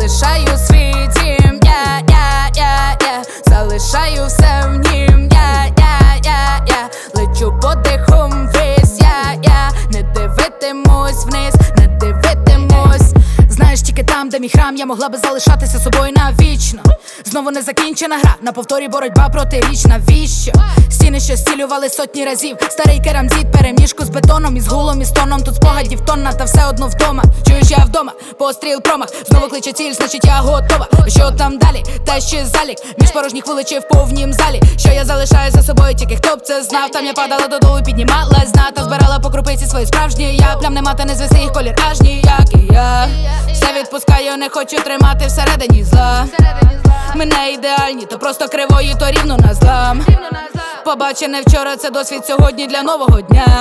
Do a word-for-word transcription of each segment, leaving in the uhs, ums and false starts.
залишаю свій дім, я, я, я, я, залишаю все в нім, я, я, я, я, лечу подихом вись, я, я, не дивитимусь вниз, не дивитимусь. Знаєш, тільки там, де мій храм, я могла би залишатися собою навічно. Знову не закінчена гра, на повторі боротьба протиріч, навіщо? Стіни, що зцілювали сотні разів, старий керамзит, переміжку з бетоном, із гулом, і стоном, тут спогадів тонна, та все одно вдома. Чуєш, я вдома, постріл промах, знову кличе ціль, значить я готова. Що там далі? Та ще залік, між порожніх вуличів в повнім залі. Що я залишаю за собою, тільки хто б це знав. Там я падала додолу, піднімалась дна, та збирала по крупиці свої справжні я. Плям нема, та не звести їх колір аж ніяк. І я все відпускаю, не хочу тримати всередині зла. Ми не ідеальні, то просто кривої, то рівно на злам. Побачене вчора, це досвід сьогодні для нового дня.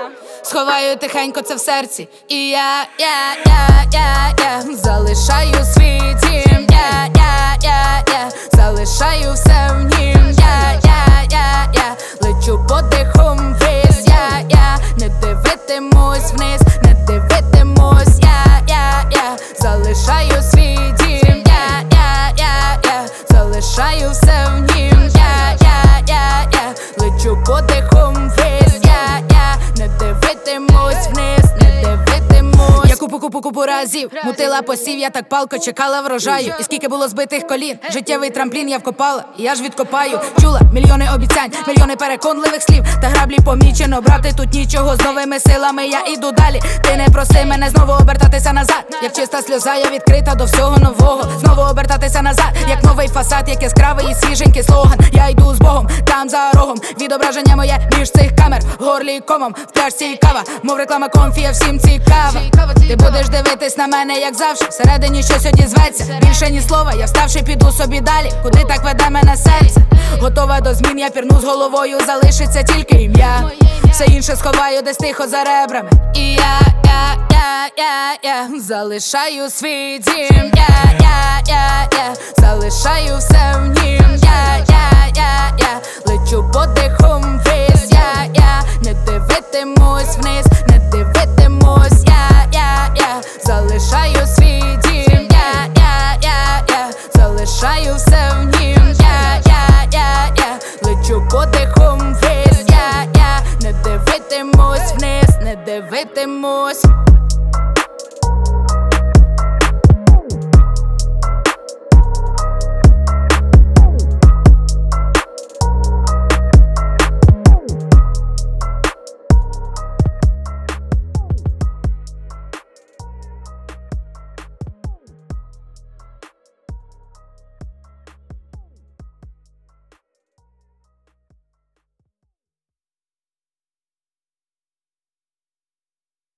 Сховаю тихенько це в серці. І я, я, я, я, я залишаю свій дім, я, я, я, я залишаю все в нім, я, я, я, я лечу подихом вись, я, я не дивитимусь вниз, не дивитимусь, я, я, я залишаю свій дім, я, я, я, я залишаю все в нім, я, я, я, я лечу подихом вись, я, я не дивитимусь вниз, не дивитимусь. Я купу, купу, купу разів мутила посів, я так палко чекала врожаю. І скільки було збитих колін, життєвий трамплін я вкопала, і я ж відкопаю. Чула мільйони обіцянь, мільйони переконливих слів, та граблі помічено, брати тут нічого. З новими силами я іду далі. Ти не проси мене знову обертатися назад. Як чиста сльоза, я відкрита до всього нового. Знову обертатися назад, як новий фасад, як яскравий і свіженький слоган. Я йду з Богом, там за рогом, відображення моє між цих камер. В горлі комом, в пляшці кава, мов реклама комфі, всім цікава. Ти будеш дивитись на мене, як завжди, всередині щось одізветься. Більше ні слова, я вставши, піду собі далі. Куди так веде мене серце? Готова до змін, я пірну з головою, залишиться тільки ім'я. Все інше сховаю десь тихо за ребрами. І я, я, я, я, я залишаю свій дім, я, я, я, я залишаю все в нім, я, я, я, я лечу подихом вись, я, я не дивитимусь вниз, не дивитимусь, я, я, я залишаю свій